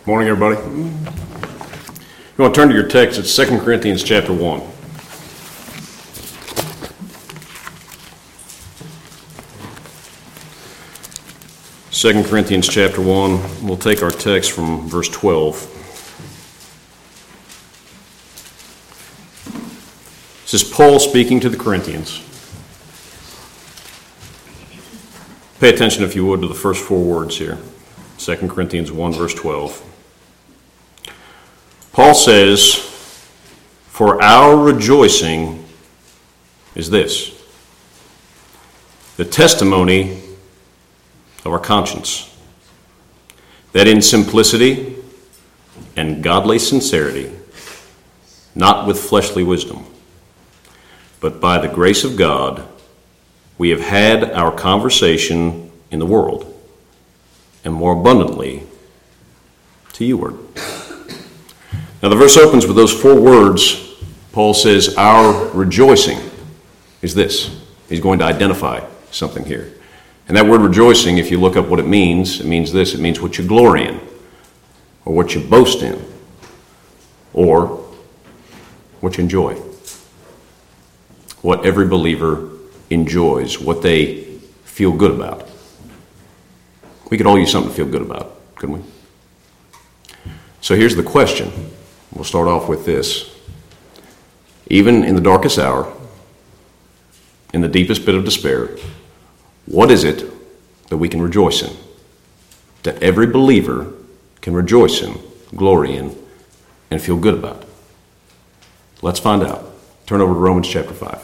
Morning, everybody. You want to turn to your text. It's 2 Corinthians chapter 1. Second Corinthians chapter 1. We'll take our text from verse 12. This is Paul speaking to the Corinthians. Pay attention, if you would, to the first four words here. 2 Corinthians 1, verse 12. Paul says, "For our rejoicing is this, the testimony of our conscience, that in simplicity and godly sincerity, not with fleshly wisdom, but by the grace of God, we have had our conversation in the world, and more abundantly to youward." Now the verse opens with those four words. Paul says, our rejoicing is this. He's going to identify something here. And that word rejoicing, if you look up what it means this. It means what you glory in, or what you boast in, or what you enjoy. What every believer enjoys, what they feel good about. We could all use something to feel good about, couldn't we? So here's the question. We'll start off with this. Even in the darkest hour, in the deepest pit of despair, what is it that we can rejoice in? That every believer can rejoice in, glory in, and feel good about? Let's find out. Turn over to Romans chapter 5.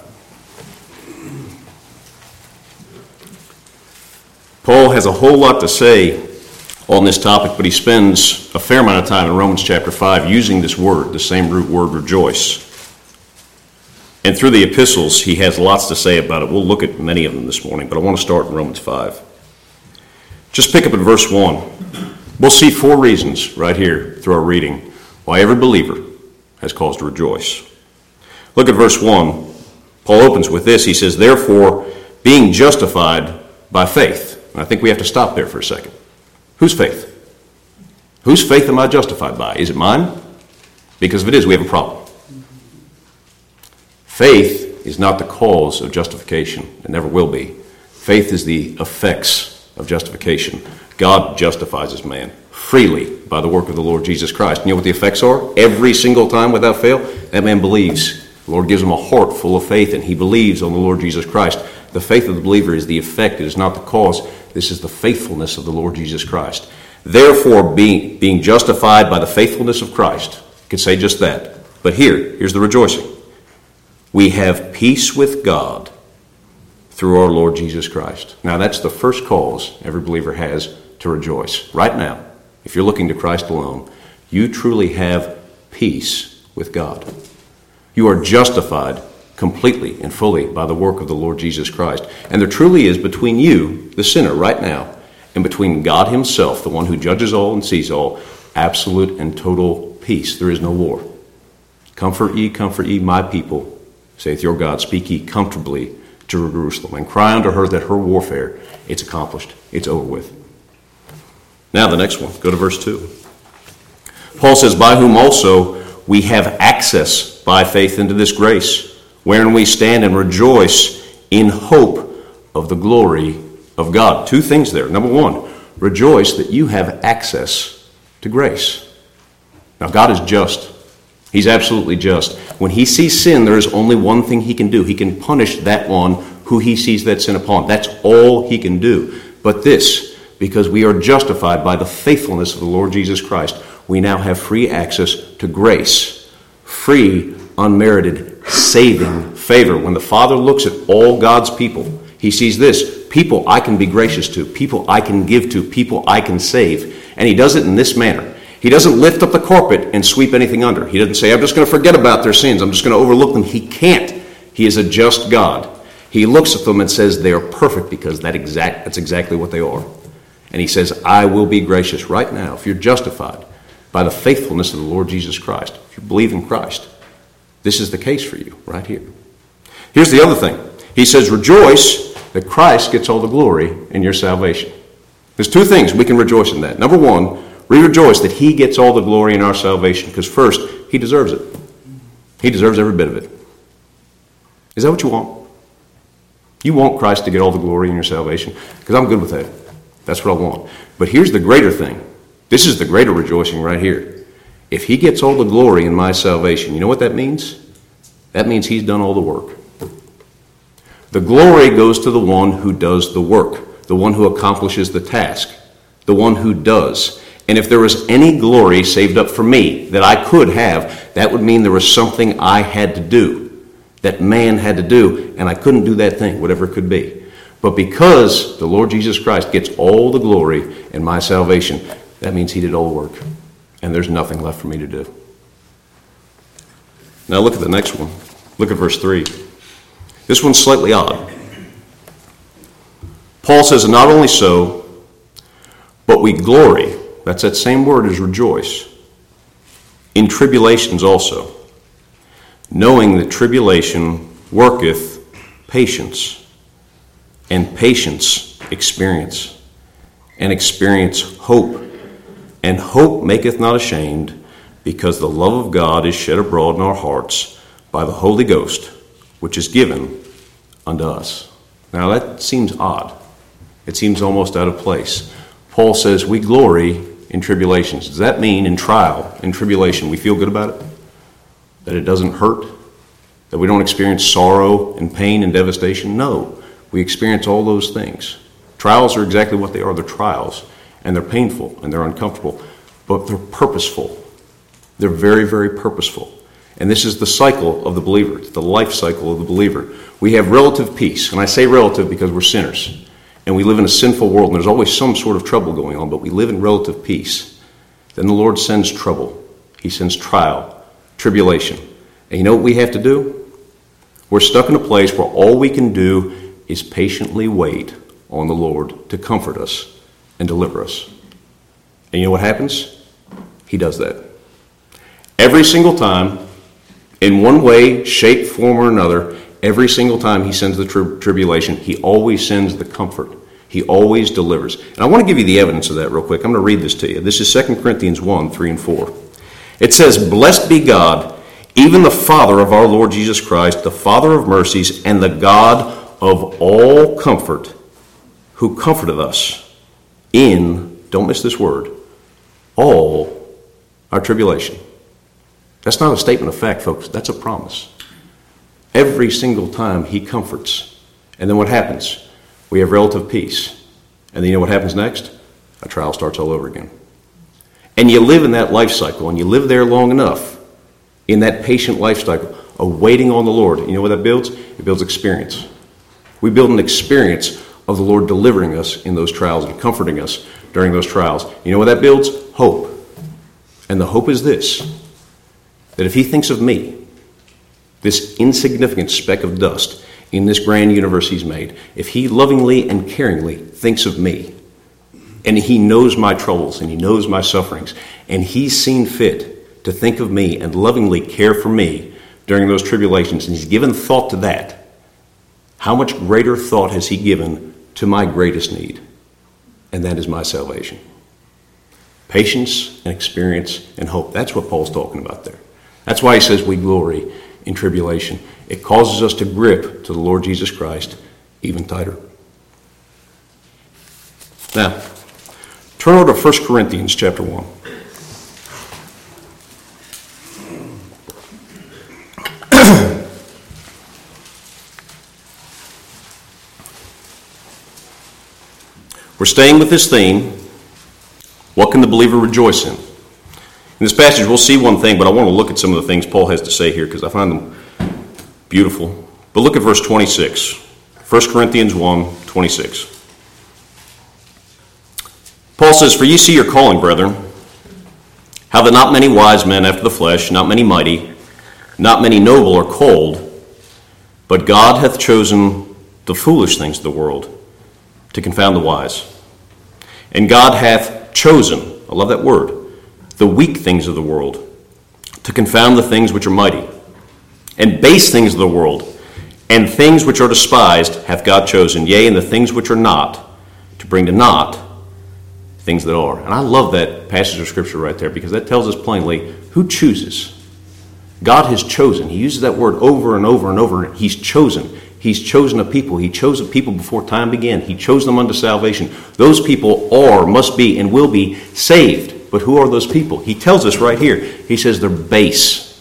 Paul has a whole lot to say on this topic, but he spends a fair amount of time in Romans chapter 5 using this word, the same root word, rejoice. And through the epistles, he has lots to say about it. We'll look at many of them this morning, but I want to start in Romans 5. Just pick up at verse 1. We'll see four reasons right here through our reading why every believer has cause to rejoice. Look at verse 1. Paul opens with this. He says, "Therefore, being justified by faith." And I think we have to stop there for a second. Whose faith? Whose faith am I justified by? Is it mine? Because if it is, we have a problem. Faith is not the cause of justification. It never will be. Faith is the effects of justification. God justifies his man freely by the work of the Lord Jesus Christ. You know what the effects are? Every single time without fail, that man believes. The Lord gives him a heart full of faith, and he believes on the Lord Jesus Christ. The faith of the believer is the effect. It is not the cause. This is the faithfulness of the Lord Jesus Christ. Therefore, being justified by the faithfulness of Christ. You could say just that. But here's the rejoicing. We have peace with God through our Lord Jesus Christ. Now, that's the first cause every believer has to rejoice. Right now, if you're looking to Christ alone, you truly have peace with God. You are justified completely and fully by the work of the Lord Jesus Christ. And there truly is between you, the sinner, right now, and between God himself, the one who judges all and sees all, absolute and total peace. There is no war. Comfort ye, my people, saith your God, speak ye comfortably to Jerusalem, and cry unto her that her warfare, it's accomplished, it's over with. Now the next one, go to verse 2. Paul says, "By whom also we have access by faith into this grace, wherein we stand and rejoice in hope of the glory of God." Two things there. Number one, rejoice that you have access to grace. Now, God is just. He's absolutely just. When he sees sin, there is only one thing he can do. He can punish that one who he sees that sin upon. That's all he can do. But this, because we are justified by the faithfulness of the Lord Jesus Christ, we now have free access to grace. Free, unmerited, saving favor. When the Father looks at all God's people, he sees this: people I can be gracious to, people I can give to, people I can save. And he does it in this manner. He doesn't lift up the carpet and sweep anything under. He doesn't say, I'm just going to forget about their sins. I'm just going to overlook them. He can't. He is a just God. He looks at them and says they are perfect because that's exactly what they are. And he says, I will be gracious right now if you're justified by the faithfulness of the Lord Jesus Christ. If you believe in Christ, this is the case for you right here. Here's the other thing. He says, rejoice that Christ gets all the glory in your salvation. There's two things we can rejoice in that. Number one, We rejoice that he gets all the glory in our salvation because first, he deserves it. He deserves every bit of it. Is that what you want? You want Christ to get all the glory in your salvation? Because I'm good with that. That's what I want. But here's the greater thing. This is the greater rejoicing right here. If he gets all the glory in my salvation, you know what that means? That means he's done all the work. The glory goes to the one who does the work, the one who accomplishes the task, the one who does. And if there was any glory saved up for me that I could have, that would mean there was something I had to do, that man had to do, and I couldn't do that thing, whatever it could be. But because the Lord Jesus Christ gets all the glory in my salvation, that means he did all the work, and there's nothing left for me to do. Now look at the next one. Look at verse 3. This one's slightly odd. Paul says, not only so, but we glory. That's that same word as rejoice. In tribulations also, knowing that tribulation worketh patience, and patience experience, and experience hope. And hope maketh not ashamed, because the love of God is shed abroad in our hearts by the Holy Ghost, which is given unto us. Now that seems odd. It seems almost out of place. Paul says we glory in tribulations. Does that mean in trial, in tribulation, we feel good about it? That it doesn't hurt? That we don't experience sorrow and pain and devastation? No. We experience all those things. Trials are exactly what they are. They're trials. And they're painful and they're uncomfortable. But they're purposeful. They're very, very purposeful. And this is the cycle of the believer. It's the life cycle of the believer. We have relative peace. And I say relative because we're sinners. And we live in a sinful world, and there's always some sort of trouble going on, but we live in relative peace. Then the Lord sends trouble. He sends trial, tribulation. And you know what we have to do? We're stuck in a place where all we can do is patiently wait on the Lord to comfort us and deliver us. And you know what happens? He does that. Every single time, in one way, shape, form, or another, every single time he sends the tribulation, he always sends the comfort. He always delivers. And I want to give you the evidence of that real quick. I'm going to read this to you. This is 2 Corinthians 1, 3 and 4. It says, Blessed be God, even the Father of our Lord Jesus Christ, the Father of mercies, and the God of all comfort, who comforteth us in, don't miss this word, all our tribulation. That's not a statement of fact, folks. That's a promise. Every single time he comforts. And then what happens? We have relative peace. And then you know what happens next? A trial starts all over again. And you live in that life cycle, and you live there long enough, in that patient life cycle, of waiting on the Lord. You know what that builds? It builds experience. We build an experience of the Lord delivering us in those trials and comforting us during those trials. You know what that builds? Hope. And the hope is this, that if he thinks of me, this insignificant speck of dust in this grand universe he's made, if he lovingly and caringly thinks of me, and he knows my troubles and he knows my sufferings, and he's seen fit to think of me and lovingly care for me during those tribulations, and he's given thought to that, how much greater thought has he given to my greatest need? And that is my salvation. Patience and experience and hope. That's what Paul's talking about there. That's why he says we glory in tribulation. It causes us to grip to the Lord Jesus Christ even tighter. Now, turn over to 1 Corinthians chapter 1. We're staying with this theme. What can the believer rejoice in? In this passage, we'll see one thing, but I want to look at some of the things Paul has to say here because I find them beautiful. But look at verse 26. 1 Corinthians 1, 26. Paul says, For ye see your calling, brethren, how that not many wise men after the flesh, not many mighty, not many noble are called, but God hath chosen the foolish things of the world to confound the wise. And God hath chosen, I love that word, the weak things of the world to confound the things which are mighty. And base things of the world, and things which are despised hath God chosen, yea, and the things which are not, to bring to naught things that are. And I love that passage of Scripture right there because that tells us plainly who chooses. God has chosen. He uses that word over and over and over. He's chosen. He's chosen a people. He chose a people before time began. He chose them unto salvation. Those people are, must be, and will be saved. But who are those people? He tells us right here. He says they're base.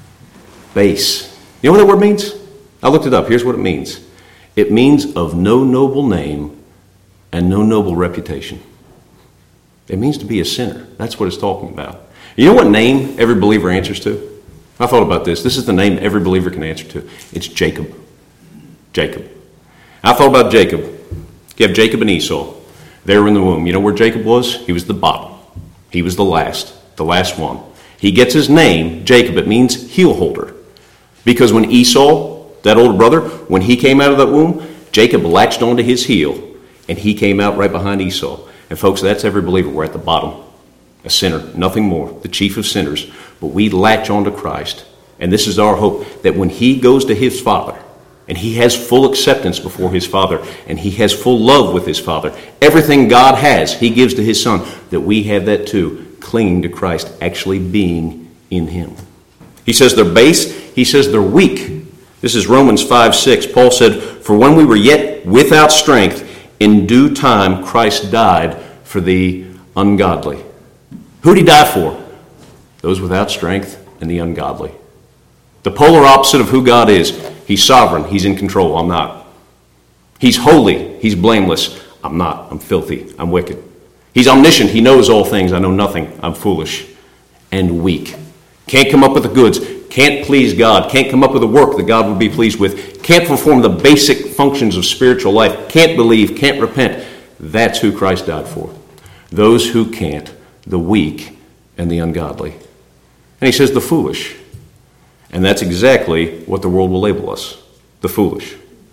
Base. You know what that word means? I looked it up. Here's what it means. It means of no noble name and no noble reputation. It means to be a sinner. That's what it's talking about. You know what name every believer answers to? I thought about this. This is the name every believer can answer to. It's Jacob. Jacob. I thought about Jacob. You have Jacob and Esau. They were in the womb. You know where Jacob was? He was the bottom. He was the last one. He gets his name, Jacob. It means heel holder. Because when Esau, that older brother, when he came out of that womb, Jacob latched onto his heel, and he came out right behind Esau. And folks, that's every believer. We're at the bottom. A sinner, nothing more, the chief of sinners. But we latch on to Christ. And this is our hope, that when he goes to his Father, and he has full acceptance before his Father, and he has full love with his Father, everything God has, he gives to his Son, that we have that too, clinging to Christ, actually being in him. He says they're base, he says they're weak. This is Romans 5:6. Paul said, "For when we were yet without strength, in due time Christ died for the ungodly." Who did he die for? Those without strength and the ungodly. The polar opposite of who God is. He's sovereign. He's in control. I'm not. He's holy. He's blameless. I'm not. I'm filthy. I'm wicked. He's omniscient. He knows all things. I know nothing. I'm foolish and weak. Can't come up with the goods. Can't please God. Can't come up with the work that God would be pleased with. Can't perform the basic functions of spiritual life. Can't believe. Can't repent. That's who Christ died for. Those who can't. The weak and the ungodly. And he says the foolish. And that's exactly what the world will label us. The foolish.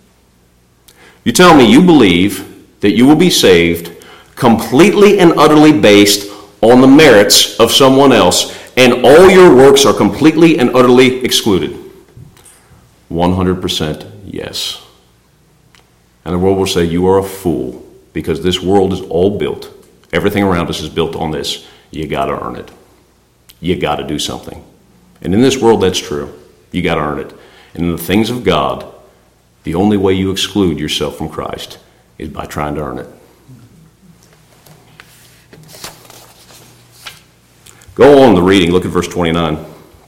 You tell me you believe that you will be saved completely and utterly based on the merits of someone else, and all your works are completely and utterly excluded. 100% yes. And the world will say you are a fool, because this world is all built. Everything around us is built on this. You got to earn it. You got to do something. And in this world, that's true. You got to earn it. And in the things of God, the only way you exclude yourself from Christ is by trying to earn it. Go on the reading. Look at verse 29.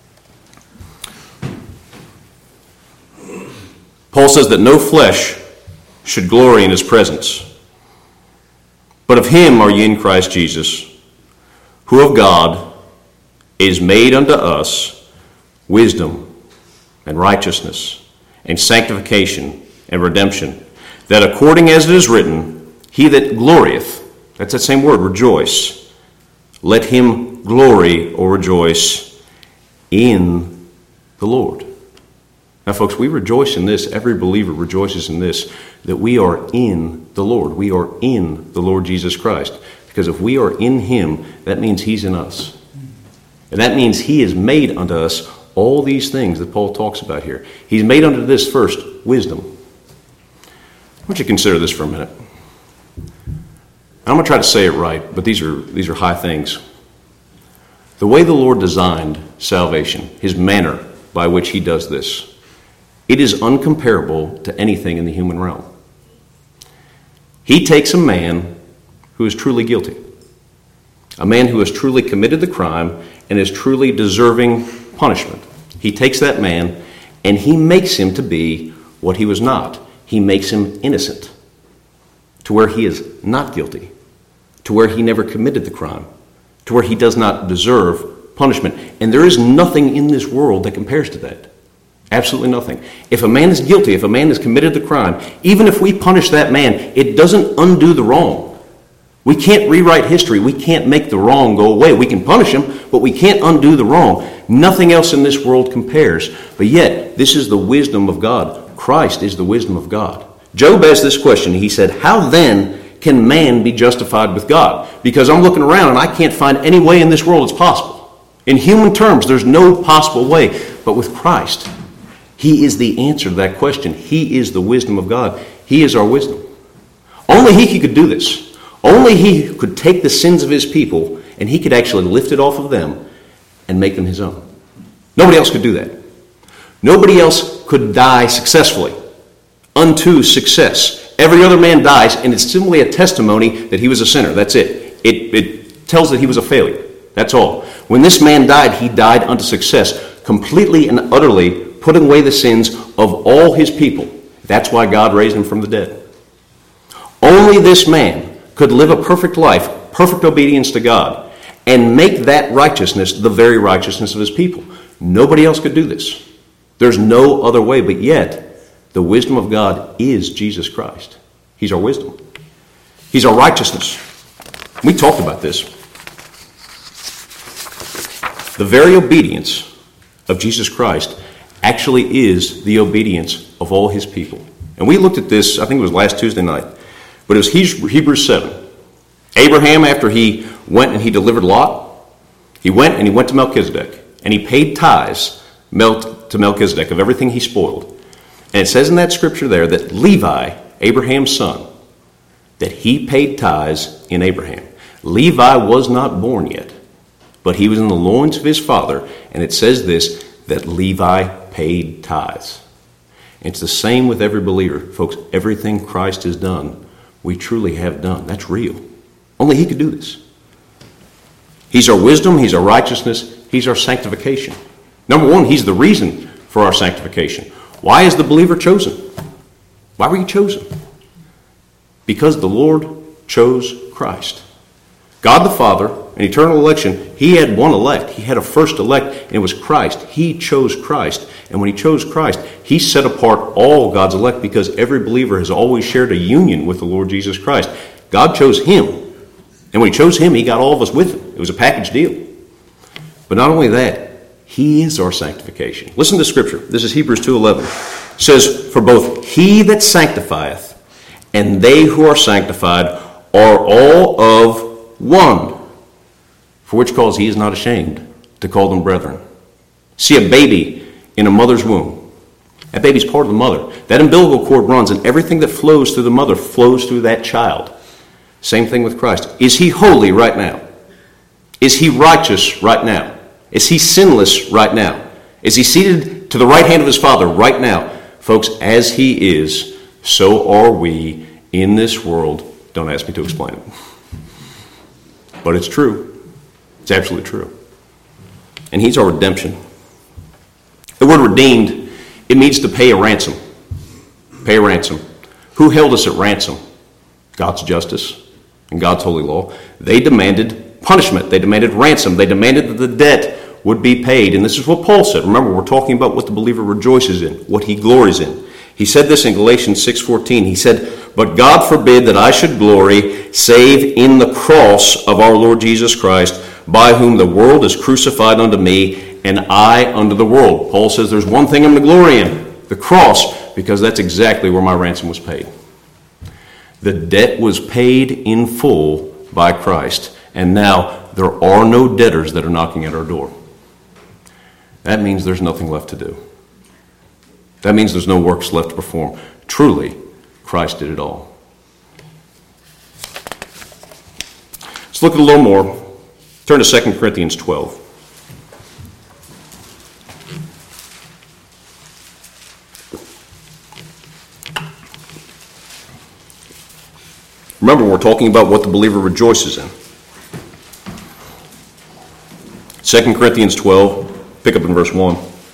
Paul says that no flesh should glory in his presence. But of him are ye in Christ Jesus, who of God is made unto us wisdom and righteousness and sanctification and redemption, that according as it is written, he that glorieth, that's that same word, rejoice, let him glory or rejoice in the Lord. Now, folks, we rejoice in this. Every believer rejoices in this, that we are in the Lord. We are in the Lord Jesus Christ. Because if we are in him, that means he's in us. And that means he has made unto us all these things that Paul talks about here. He's made unto this first wisdom. I want you to consider this for a minute. I'm going to try to say it right, but these are high things. The way the Lord designed salvation, his manner by which he does this, it is uncomparable to anything in the human realm. He takes a man who is truly guilty, a man who has truly committed the crime and is truly deserving punishment. He takes that man and he makes him to be what he was not. He makes him innocent, to where he is not guilty, to where he never committed the crime, to where he does not deserve punishment. And there is nothing in this world that compares to that. Absolutely nothing. If a man is guilty, if a man has committed the crime, even if we punish that man, it doesn't undo the wrong. We can't rewrite history. We can't make the wrong go away. We can punish him, but we can't undo the wrong. Nothing else in this world compares. But yet, this is the wisdom of God. Christ is the wisdom of God. Job asked this question. He said, how then can man be justified with God? Because I'm looking around and I can't find any way in this world it's possible. In human terms, there's no possible way. But with Christ, he is the answer to that question. He is the wisdom of God. He is our wisdom. Only he could do this. Only he could take the sins of his people, and he could actually lift it off of them and make them his own. Nobody else could do that. Nobody else could die successfully unto success. Every other man dies, and it's simply a testimony that he was a sinner. That's it. It tells that he was a failure. That's all. When this man died, he died unto success, completely and utterly putting away the sins of all his people. That's why God raised him from the dead. Only this man could live a perfect life, perfect obedience to God, and make that righteousness the very righteousness of his people. Nobody else could do this. There's no other way, but yet the wisdom of God is Jesus Christ. He's our wisdom. He's our righteousness. We talked about this. The very obedience of Jesus Christ actually is the obedience of all his people. And we looked at this, I think it was last Tuesday night, but it was Hebrews 7. Abraham, after he went and he delivered Lot, he went to Melchizedek, and he paid tithes to Melchizedek of everything he spoiled. And it says in that scripture there that Levi, Abraham's son, that he paid tithes in Abraham. Levi was not born yet, but he was in the loins of his father, and it says this, that Levi paid tithes. And it's the same with every believer. Folks, everything Christ has done, we truly have done. That's real. Only he could do this. He's our wisdom, he's our righteousness, he's our sanctification. Number one, he's the reason for our sanctification. Why is the believer chosen? Why were you chosen? Because the Lord chose Christ. God the Father, an eternal election, he had one elect. He had a first elect, and it was Christ. He chose Christ. And when he chose Christ, he set apart all God's elect because every believer has always shared a union with the Lord Jesus Christ. God chose him. And when he chose him, he got all of us with him. It was a package deal. But not only that, he is our sanctification. Listen to Scripture. This is Hebrews 2:11. It says, "For both he that sanctifieth and they who are sanctified are all of one, for which cause he is not ashamed to call them brethren." See a baby in a mother's womb. That baby's part of the mother. That umbilical cord runs, and everything that flows through the mother flows through that child. Same thing with Christ. Is he holy right now? Is he righteous right now? Is he sinless right now? Is he seated to the right hand of his Father right now? Folks, as he is, so are we in this world. Don't ask me to explain it. But it's true. It's absolutely true. And he's our redemption. The word redeemed, it means to pay a ransom. Pay a ransom. Who held us at ransom? God's justice and God's holy law. They demanded punishment. They demanded ransom. They demanded that the debt would be paid. And this is what Paul said. Remember, we're talking about what the believer rejoices in, what he glories in. He said this in Galatians 6:14. He said, "But God forbid that I should glory, save in the cross of our Lord Jesus Christ, by whom the world is crucified unto me, and I unto the world." Paul says there's one thing I'm to glory in, the cross, because that's exactly where my ransom was paid. The debt was paid in full by Christ, and now there are no debtors that are knocking at our door. That means there's nothing left to do. That means there's no works left to perform. Truly, Christ did it all. Let's look at a little more. Turn to 2 Corinthians 12. Remember, we're talking about what the believer rejoices in. 2 Corinthians 12, pick up in verse 1.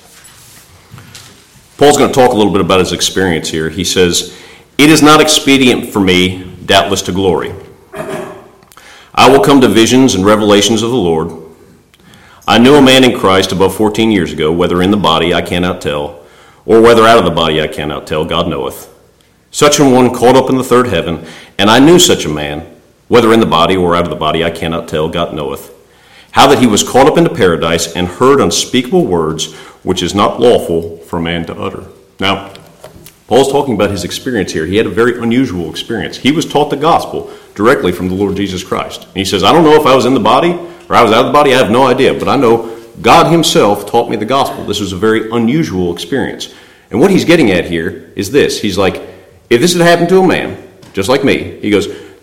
Paul's going to talk a little bit about his experience here. He says, "It is not expedient for me, doubtless, to glory. I will come to visions and revelations of the Lord. I knew a man in Christ above 14 years ago, whether in the body I cannot tell, or whether out of the body I cannot tell, God knoweth. Such a one caught up in the third heaven, and I knew such a man, whether in the body or out of the body I cannot tell, God knoweth. How that he was caught up into paradise and heard unspeakable words, which is not lawful for man to utter." Now, Paul's talking about his experience here. He had a very unusual experience. He was taught the gospel directly from the Lord Jesus Christ. And he says, I don't know if I was in the body or I was out of the body. I have no idea. But I know God himself taught me the gospel. This was a very unusual experience. And what he's getting at here is this. He's like, if this had happened to a man, just like me, he goes,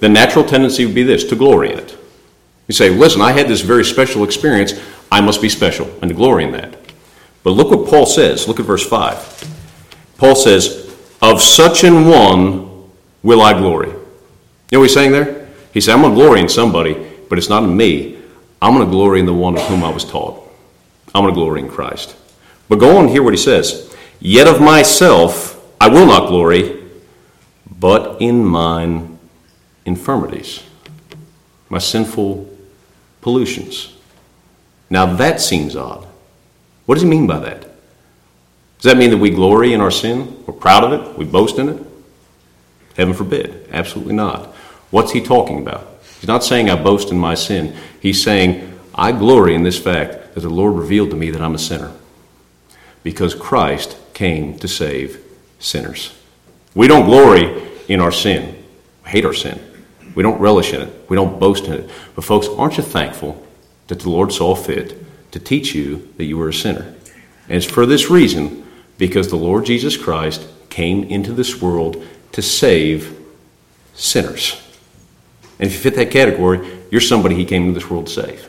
the natural tendency would be this, to glory in it. You say, listen, I had this very special experience. I must be special, and to glory in that. But look what Paul says. Look at verse 5. Paul says, of such an one will I glory. You know what he's saying there? He said, I'm going to glory in somebody, but it's not in me. I'm going to glory in the one of whom I was taught. I'm going to glory in Christ. But go on and hear what he says. Yet of myself I will not glory, but in mine infirmities, my sinful pollutions. Now that seems odd. What does he mean by that? Does that mean that we glory in our sin? We're proud of it? We boast in it? Heaven forbid. Absolutely not. What's he talking about? He's not saying I boast in my sin. He's saying I glory in this fact that the Lord revealed to me that I'm a sinner because Christ came to save sinners. We don't glory in our sin. We hate our sin. We don't relish in it. We don't boast in it. But folks, aren't you thankful that the Lord saw fit to teach you that you were a sinner? And it's for this reason, because the Lord Jesus Christ came into this world to save sinners. And if you fit that category, you're somebody he came into this world to save.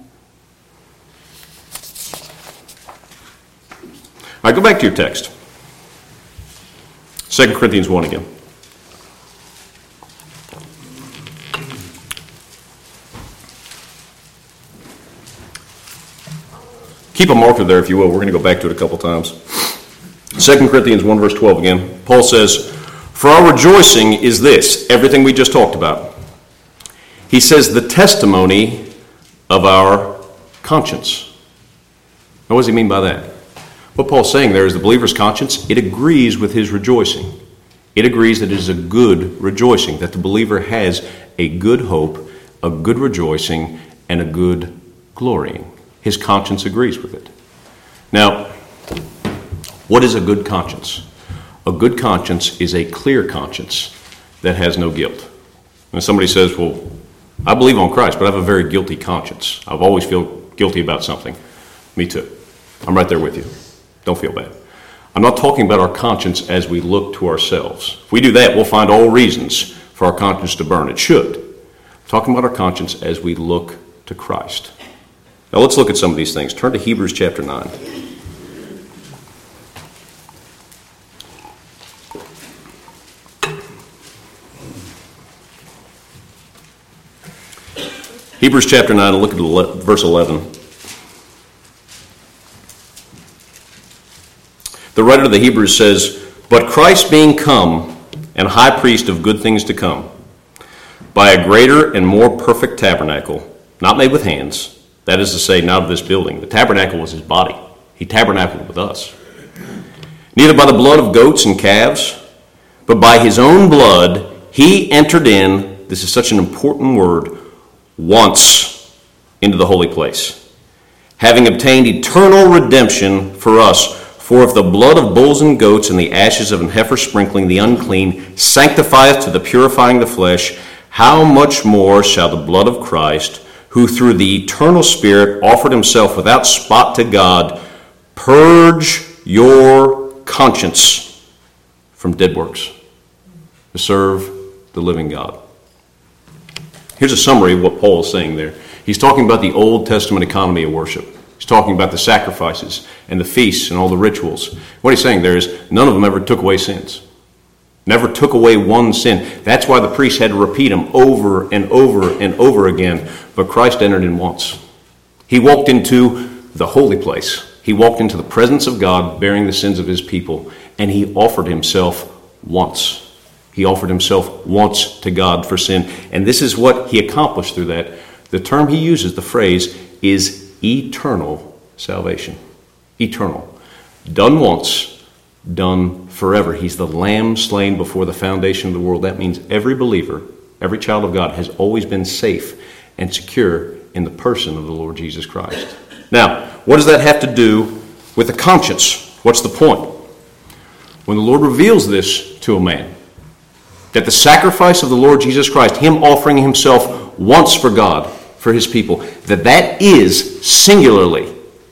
All right, go back to your text. 2 Corinthians 1 again. Keep a marker there if you will. We're going to go back to it a couple times. 2 Corinthians 1 verse 12 again. Paul says, for our rejoicing is this, everything we just talked about. He says the testimony of our conscience. Now what does he mean by that? What Paul's saying there is the believer's conscience, it agrees with his rejoicing. It agrees that it is a good rejoicing, that the believer has a good hope, a good rejoicing, and a good glorying. His conscience agrees with it. Now, what is a good conscience? A good conscience is a clear conscience that has no guilt. When somebody says, well, I believe on Christ, but I have a very guilty conscience. I've always feel guilty about something. Me too. I'm right there with you. Don't feel bad. I'm not talking about our conscience as we look to ourselves. If we do that, we'll find all reasons for our conscience to burn. It should. I'm talking about our conscience as we look to Christ. Now let's look at some of these things. Turn to Hebrews chapter 9. Hebrews chapter 9, and look at verse 11. The writer of the Hebrews says, but Christ being come, and high priest of good things to come, by a greater and more perfect tabernacle, not made with hands, that is to say, not of this building. The tabernacle was his body. He tabernacled with us. Neither by the blood of goats and calves, but by his own blood he entered in, this is such an important word, once into the holy place, having obtained eternal redemption for us. For if the blood of bulls and goats and the ashes of an heifer sprinkling the unclean sanctifieth to the purifying the flesh, how much more shall the blood of Christ, who through the eternal Spirit offered himself without spot to God, purge your conscience from dead works to serve the living God. Here's a summary of what Paul is saying there. He's talking about the Old Testament economy of worship. He's talking about the sacrifices and the feasts and all the rituals. What he's saying there is none of them ever took away sins. Never took away one sin. That's why the priest had to repeat them over and over and over again. But Christ entered in once. He walked into the holy place. He walked into the presence of God bearing the sins of his people. And he offered himself once. He offered himself once to God for sin. And this is what he accomplished through that. The term he uses, the phrase, is eternal salvation. Eternal. Done once, done forever. He's the lamb slain before the foundation of the world. That means every believer, every child of God has always been safe and secure in the person of the Lord Jesus Christ. Now, what does that have to do with the conscience? What's the point? When the Lord reveals this to a man, that the sacrifice of the Lord Jesus Christ, him offering himself once for God, for his people, that is singularly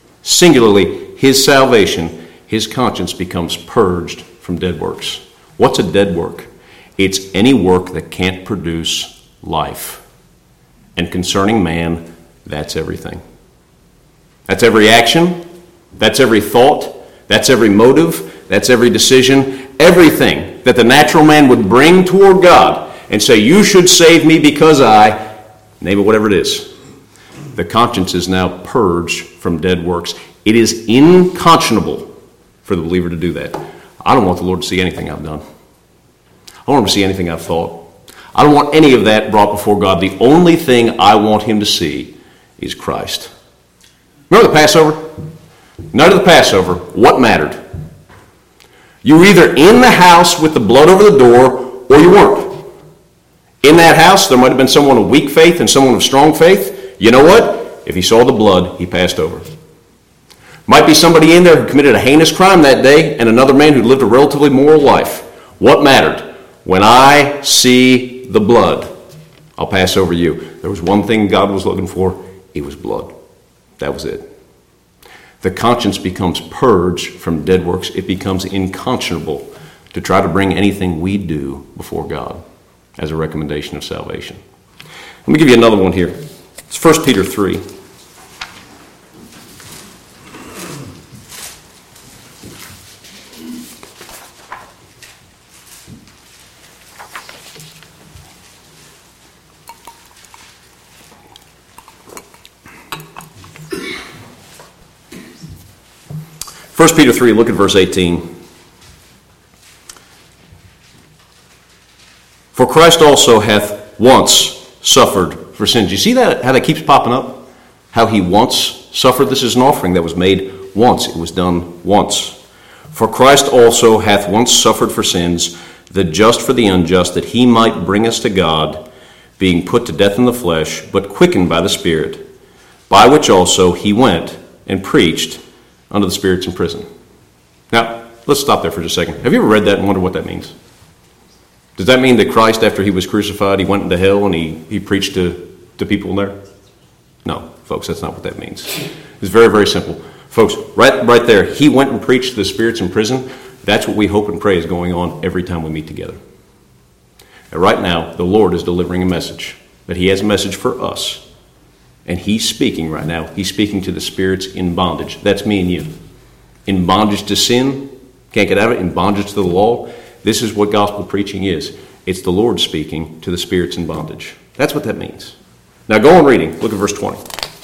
his salvation, his conscience becomes purged from dead works. What's a dead work? It's any work that can't produce life. And concerning man, that's everything. That's every action. That's every thought. That's every motive. That's every decision. Everything that the natural man would bring toward God and say, you should save me because I, name it whatever it is. The conscience is now purged from dead works. It is unconscionable for the believer to do that. I don't want the Lord to see anything I've done. I don't want him to see anything I've thought. I don't want any of that brought before God. The only thing I want him to see is Christ. Remember the Passover? Night of the Passover, what mattered? You were either in the house with the blood over the door, or you weren't. In that house, there might have been someone of weak faith and someone of strong faith. You know what? If he saw the blood, he passed over. Might be somebody in there who committed a heinous crime that day and another man who lived a relatively moral life. What mattered? When I see the blood, I'll pass over you. There was one thing God was looking for. It was blood. That was it. The conscience becomes purged from dead works. It becomes unconscionable to try to bring anything we do before God as a recommendation of salvation. Let me give you another one here. It's 1 Peter 3. First Peter 3, look at verse 18. For Christ also hath once suffered for sins. You see that, how that keeps popping up? How he once suffered? This is an offering that was made once. It was done once. For Christ also hath once suffered for sins, the just for the unjust, that he might bring us to God, being put to death in the flesh, but quickened by the Spirit, by which also he went and preached unto the spirits in prison. Now, let's stop there for just a second. Have you ever read that and wondered what that means? Does that mean that Christ, after he was crucified, he went into hell and he preached to people there? No, folks, that's not what that means. It's very, very simple. Folks, right there, he went and preached to the spirits in prison. That's what we hope and pray is going on every time we meet together. And right now, the Lord is delivering a message, that he has a message for us. And he's speaking right now. He's speaking to the spirits in bondage. That's me and you. In bondage to sin, can't get out of it, in bondage to the law. This is what gospel preaching is. It's the Lord speaking to the spirits in bondage. That's what that means. Now go on reading. Look at verse 20.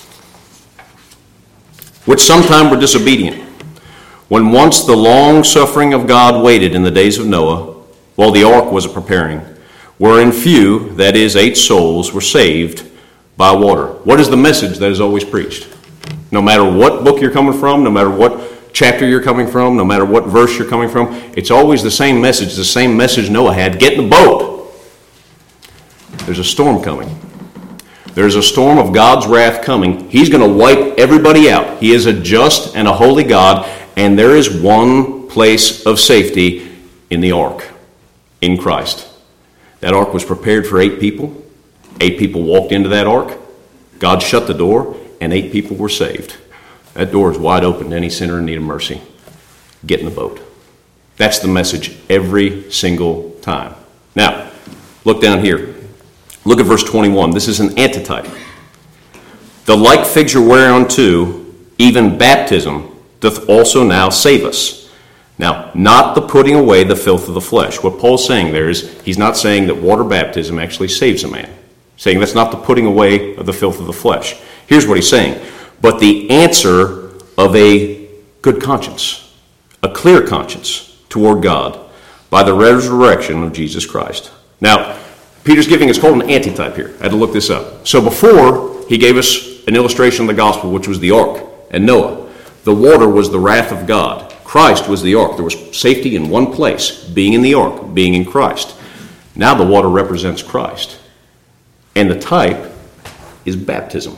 Which sometime were disobedient, when once the long suffering of God waited in the days of Noah, while the ark was preparing, wherein few, that is, 8 souls, were saved by water. What is the message that is always preached? No matter what book you're coming from, no matter what chapter you're coming from, no matter what verse you're coming from, it's always the same message Noah had. Get in the boat. There's a storm coming. There's a storm of God's wrath coming. He's going to wipe everybody out. He is a just and a holy God, and there is one place of safety in the ark, in Christ. That ark was prepared for 8 people. 8 people walked into that ark. God shut the door, and 8 people were saved. That door is wide open to any sinner in need of mercy. Get in the boat. That's the message every single time. Now, look down here. Look at verse 21. This is an antitype. The like figure whereunto even baptism doth also now save us. Now, not the putting away the filth of the flesh. What Paul's saying there is, he's not saying that water baptism actually saves a man. Saying that's not the putting away of the filth of the flesh. Here's what he's saying. But the answer of a good conscience, a clear conscience toward God, by the resurrection of Jesus Christ. Now, Peter's giving, it's called an antitype here. I had to look this up. So before, he gave us an illustration of the gospel, which was the ark and Noah. The water was the wrath of God. Christ was the ark. There was safety in one place, being in the ark, being in Christ. Now the water represents Christ. And the type is baptism.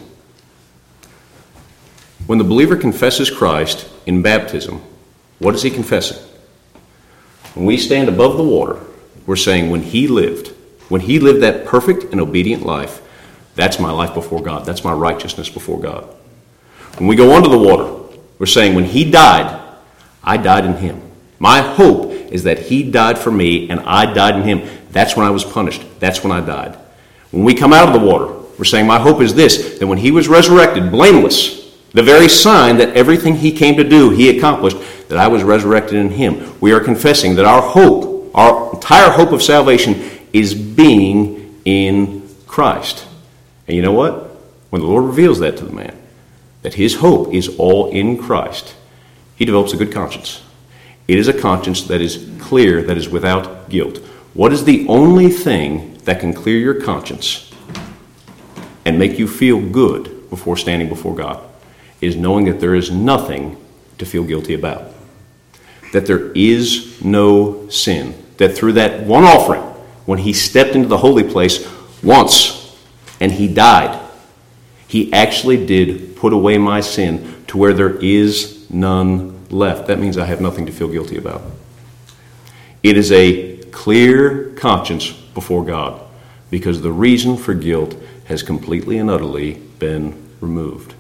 When the believer confesses Christ in baptism, what is he confessing? When we stand above the water, we're saying when he lived that perfect and obedient life, that's my life before God. That's my righteousness before God. When we go under the water, we're saying when he died, I died in him. My hope is that he died for me and I died in him. That's when I was punished. That's when I died. When we come out of the water, we're saying, my hope is this, that when he was resurrected, blameless, the very sign that everything he came to do, he accomplished, that I was resurrected in him. We are confessing that our hope, our entire hope of salvation, is being in Christ. And you know what? When the Lord reveals that to the man, that his hope is all in Christ, he develops a good conscience. It is a conscience that is clear, that is without guilt. What is the only thing that can clear your conscience and make you feel good before standing before God? Is knowing that there is nothing to feel guilty about. That there is no sin. That through that one offering, when he stepped into the holy place once and he died, he actually did put away my sin to where there is none left. That means I have nothing to feel guilty about. It is a clear conscience before God because the reason for guilt has completely and utterly been removed.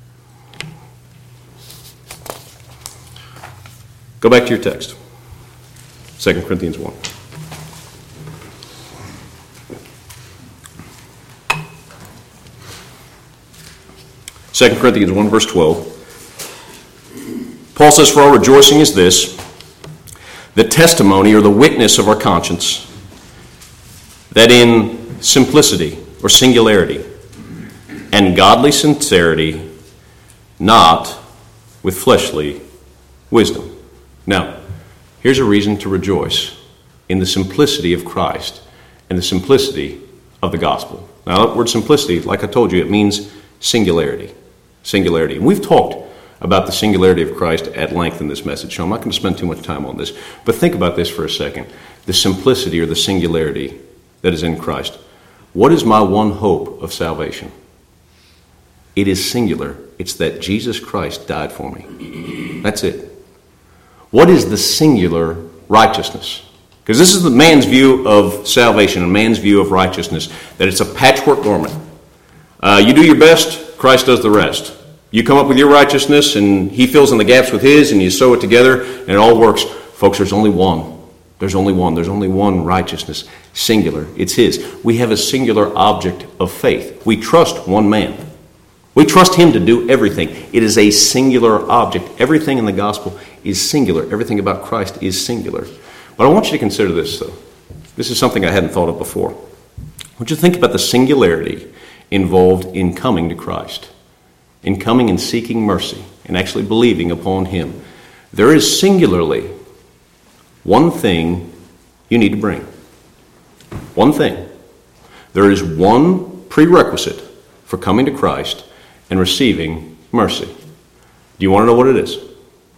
Go back to your text, 2 Corinthians 1. Second Corinthians 1, verse 12. Paul says, for our rejoicing is this, the testimony or the witness of our conscience, that in simplicity or singularity and godly sincerity, not with fleshly wisdom. Now, here's a reason to rejoice in the simplicity of Christ and the simplicity of the gospel. Now, that word simplicity, like I told you, it means singularity. Singularity. And we've talked about the singularity of Christ at length in this message, so I'm not going to spend too much time on this. But think about this for a second. The simplicity or the singularity that is in Christ. What is my one hope of salvation? It is singular. It's that Jesus Christ died for me. That's it. What is the singular righteousness? Because this is the man's view of salvation, a man's view of righteousness, that it's a patchwork garment. You do your best, Christ does the rest. You come up with your righteousness, and he fills in the gaps with his, and you sew it together, and it all works. Folks, there's only one. There's only one. There's only one righteousness. Singular. It's his. We have a singular object of faith. We trust one man. We trust him to do everything. It is a singular object. Everything in the gospel is singular. Everything about Christ is singular. But I want you to consider this, though. This is something I hadn't thought of before. I want you to think about the singularity involved in coming to Christ, in coming and seeking mercy, and actually believing upon him. There is singularly one thing you need to bring. One thing. There is one prerequisite for coming to Christ and receiving mercy. Do you want to know what it is?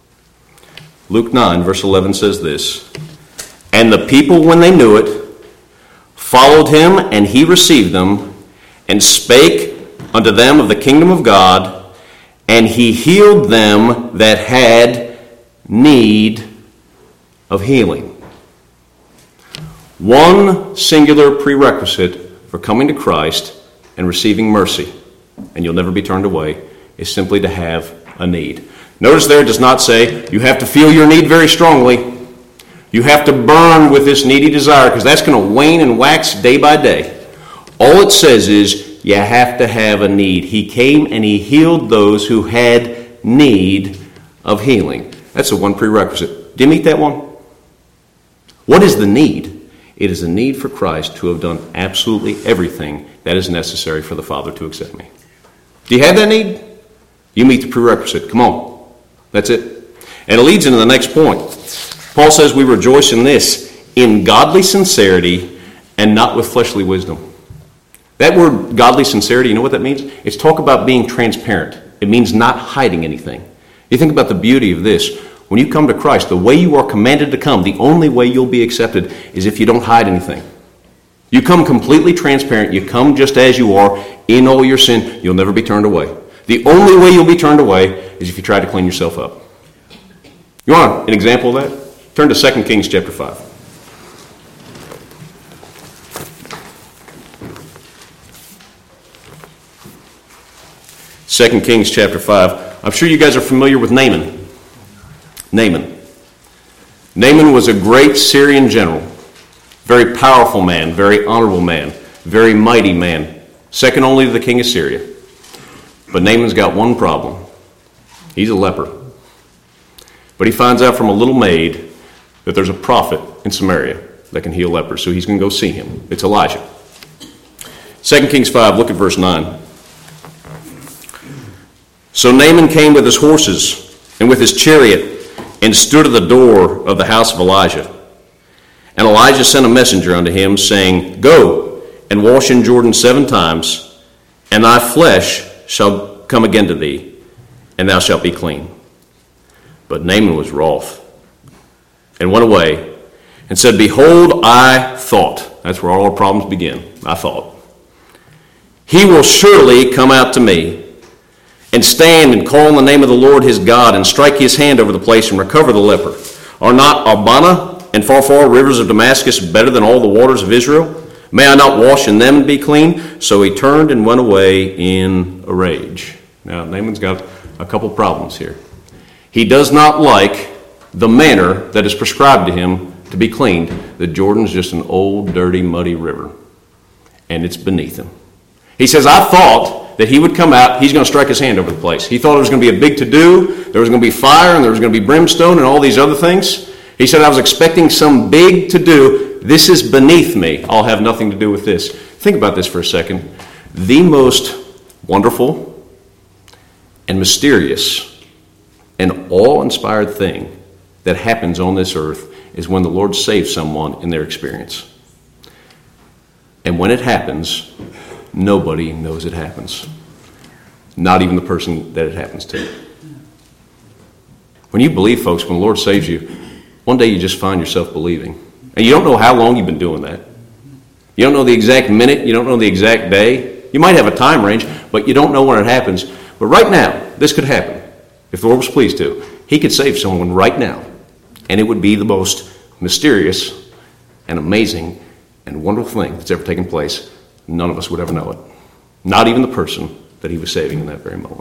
Luke 9, verse 11 says this, and the people, when they knew it, followed him, and he received them, and spake unto them of the kingdom of God, and he healed them that had need of healing. One singular prerequisite for coming to Christ and receiving mercy, and you'll never be turned away, is simply to have a need. Notice there it does not say you have to feel your need very strongly. You have to burn with this needy desire, because that's going to wane and wax day by day. All it says is you have to have a need. He came and he healed those who had need of healing. That's the one prerequisite. Do you meet that one? What is the need? It is the need for Christ to have done absolutely everything that is necessary for the Father to accept me. Do you have that need? You meet the prerequisite. Come on. That's it. And it leads into the next point. Paul says we rejoice in this, in godly sincerity and not with fleshly wisdom. That word, godly sincerity, you know what that means? It's talk about being transparent. It means not hiding anything. You think about the beauty of this. When you come to Christ, the way you are commanded to come, the only way you'll be accepted is if you don't hide anything. You come completely transparent. You come just as you are in all your sin. You'll never be turned away. The only way you'll be turned away is if you try to clean yourself up. You want an example of that? Turn to 2 Kings chapter 5. 2 Kings chapter 5. I'm sure you guys are familiar with Naaman. Naaman was a great Syrian general. Very powerful man, very honorable man, very mighty man, second only to the king of Syria. But Naaman's got one problem. He's a leper. But he finds out from a little maid that there's a prophet in Samaria that can heal lepers, so he's going to go see him. It's Elijah. 2 Kings 5, look at verse 9. So Naaman came with his horses and with his chariot and stood at the door of the house of Elijah. And Elijah sent a messenger unto him, saying, Go and wash in Jordan 7 times, and thy flesh shall come again to thee, and thou shalt be clean. But Naaman was wroth, and went away, and said, Behold, I thought. That's where all our problems begin. I thought. He will surely come out to me, and stand and call on the name of the Lord his God, and strike his hand over the place, and recover the leper. Are not Abana and Pharpar, rivers of Damascus, better than all the waters of Israel? May I not wash in them and be clean? So he turned and went away in a rage. Now, Naaman's got a couple problems here. He does not like the manner that is prescribed to him to be cleaned. The Jordan's just an old, dirty, muddy river, and it's beneath him. He says, I thought that he would come out, he's going to strike his hand over the place. He thought it was going to be a big to-do, there was going to be fire, and there was going to be brimstone and all these other things. He said, I was expecting some big to-do. This is beneath me. I'll have nothing to do with this. Think about this for a second. The most wonderful and mysterious and awe-inspired thing that happens on this earth is when the Lord saves someone in their experience. And when it happens, nobody knows it happens. Not even the person that it happens to. When you believe, folks, when the Lord saves you, one day you just find yourself believing. And you don't know how long you've been doing that. You don't know the exact minute. You don't know the exact day. You might have a time range, but you don't know when it happens. But right now, this could happen. If the Lord was pleased to, he could save someone right now. And it would be the most mysterious and amazing and wonderful thing that's ever taken place. None of us would ever know it. Not even the person that he was saving in that very moment.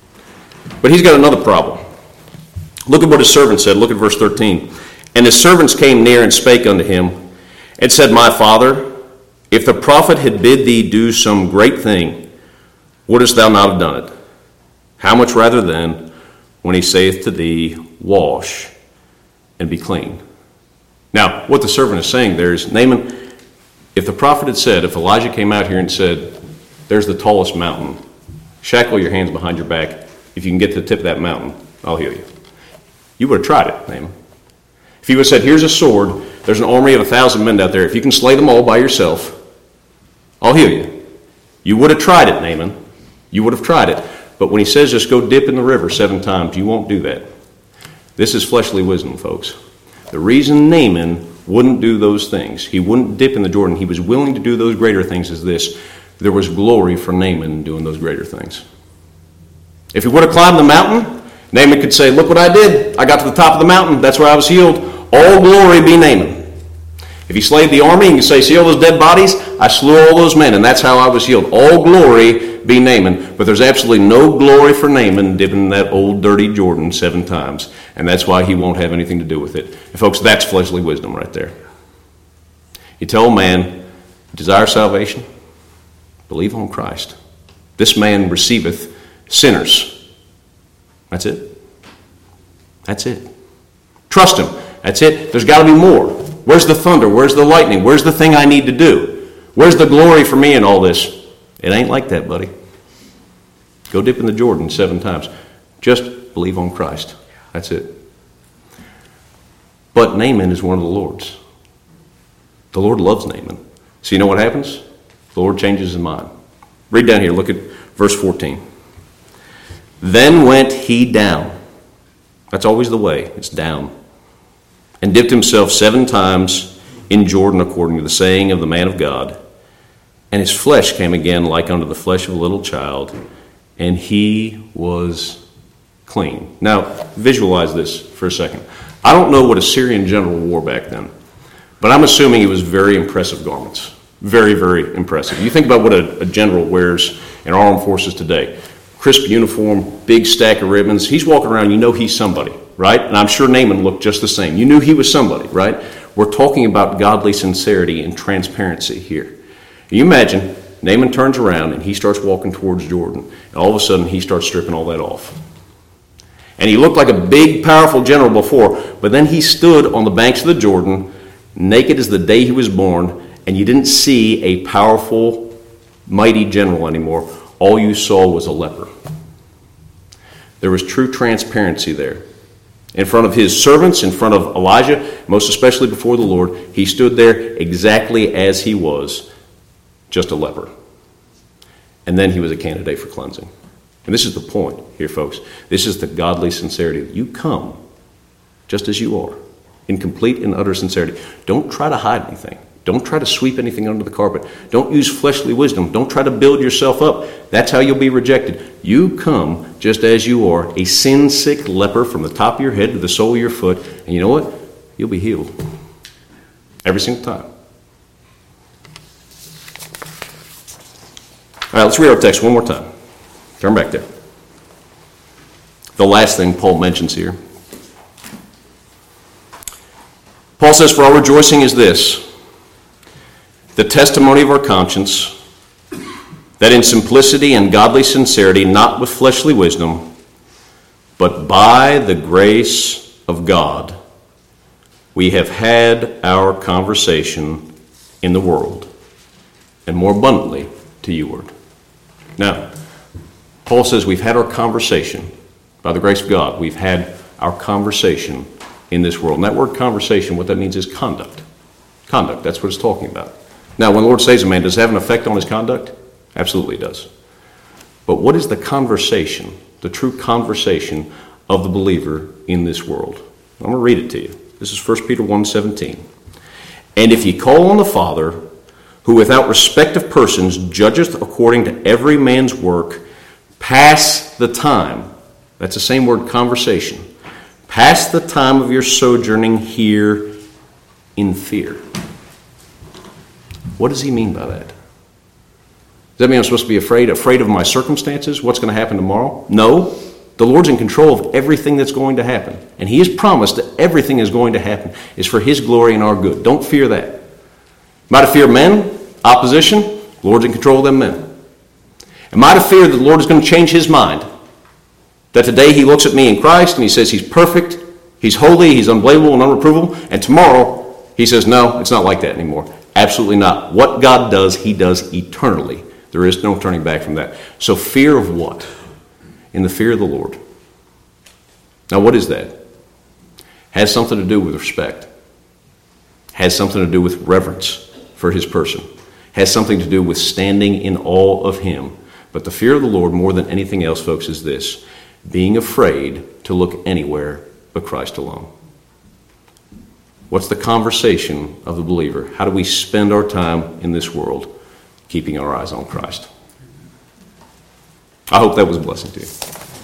But he's got another problem. Look at what his servant said. Look at verse 13. And his servants came near and spake unto him, and said, My father, if the prophet had bid thee do some great thing, wouldest thou not have done it? How much rather then, when he saith to thee, Wash and be clean? Now, what the servant is saying there is, Naaman, if the prophet had said, if Elijah came out here and said, there's the tallest mountain, shackle your hands behind your back. If you can get to the tip of that mountain, I'll heal you. You would have tried it, Naaman. If he would have said, here's a sword, there's an army of 1,000 men out there. If you can slay them all by yourself, I'll heal you. You would have tried it, Naaman. You would have tried it. But when he says just go dip in the river 7 times, you won't do that. This is fleshly wisdom, folks. The reason Naaman wouldn't do those things, he wouldn't dip in the Jordan, he was willing to do those greater things, is this: there was glory for Naaman doing those greater things. If he would have climbed the mountain, Naaman could say, look what I did. I got to the top of the mountain. That's where I was healed. All glory be Naaman. If he slayed the army, he can say, see all those dead bodies? I slew all those men, and that's how I was healed. All glory be Naaman. But there's absolutely no glory for Naaman dipping in that old dirty Jordan 7 times. And that's why he won't have anything to do with it. And folks, that's fleshly wisdom right there. You tell a man, desire salvation, believe on Christ. This man receiveth sinners. That's it. That's it. Trust him. That's it. There's got to be more. Where's the thunder? Where's the lightning? Where's the thing I need to do? Where's the glory for me in all this? It ain't like that, buddy. Go dip in the Jordan 7 times. Just believe on Christ. That's it. But Naaman is one of the Lord's. The Lord loves Naaman. So you know what happens? The Lord changes his mind. Read down here. Look at verse 14. Then went he down. That's always the way. It's down. And dipped himself 7 times in Jordan according to the saying of the man of God. And his flesh came again like unto the flesh of a little child, and he was clean. Now, visualize this for a second. I don't know what a Syrian general wore back then, but I'm assuming it was very impressive garments. Very, very impressive. You think about what a general wears in our armed forces today. Crisp uniform, big stack of ribbons. He's walking around, you know he's somebody, right? And I'm sure Naaman looked just the same. You knew he was somebody, right? We're talking about godly sincerity and transparency here. You imagine, Naaman turns around and he starts walking towards Jordan. And all of a sudden, he starts stripping all that off. And he looked like a big, powerful general before, but then he stood on the banks of the Jordan, naked as the day he was born, and you didn't see a powerful, mighty general anymore. All you saw was a leper. There was true transparency there. In front of his servants, in front of Elijah, most especially before the Lord, he stood there exactly as he was, just a leper. And then he was a candidate for cleansing. And this is the point here, folks. This is the godly sincerity. You come just as you are, in complete and utter sincerity. Don't try to hide anything. Don't try to sweep anything under the carpet. Don't use fleshly wisdom. Don't try to build yourself up. That's how you'll be rejected. You come just as you are, a sin-sick leper from the top of your head to the sole of your foot. And you know what? You'll be healed. Every single time. All right, let's read our text one more time. Turn back there. The last thing Paul mentions here. Paul says, "For our rejoicing is this, the testimony of our conscience, that in simplicity and godly sincerity, not with fleshly wisdom, but by the grace of God, we have had our conversation in the world, and more abundantly to youward." Now, Paul says we've had our conversation by the grace of God. We've had our conversation in this world. And that word conversation, what that means is conduct. Conduct, that's what it's talking about. Now, when the Lord saves a man, does it have an effect on his conduct? Absolutely it does. But what is the conversation, the true conversation of the believer in this world? I'm going to read it to you. This is 1 Peter 1:17. "And if ye call on the Father, who without respect of persons judgeth according to every man's work, pass the time," that's the same word, conversation, "pass the time of your sojourning here in fear." What does he mean by that? Does that mean I'm supposed to be afraid of my circumstances, what's going to happen tomorrow? No. The Lord's in control of everything that's going to happen. And he has promised that everything is going to happen is for his glory and our good. Don't fear that. Am I to fear men? Opposition? The Lord's in control of them men. Am I to fear that the Lord is going to change his mind? That today he looks at me in Christ and he says he's perfect, he's holy, he's unblameable and unreprovable, and tomorrow he says, no, it's not like that anymore. Absolutely not. What God does, he does eternally. There is no turning back from that. So fear of what? In the fear of the Lord. Now what is that? Has something to do with respect. Has something to do with reverence for his person. Has something to do with standing in awe of him. But the fear of the Lord, more than anything else, folks, is this: being afraid to look anywhere but Christ alone. What's the conversation of the believer? How do we spend our time in this world? Keeping our eyes on Christ. I hope that was a blessing to you.